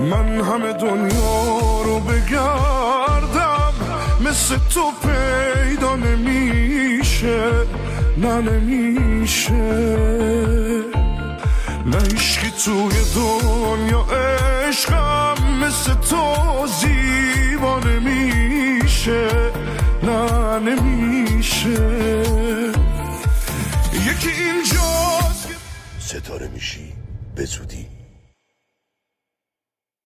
من همه دنیا رو بگردم مثل تو پیدا نمیشه، نه نمیشه. نه عشقی توی دنیا عشقم مثل تو زیبا نمیشه، نه نمیشه. یکی اینجاست ستاره میشی به زودی.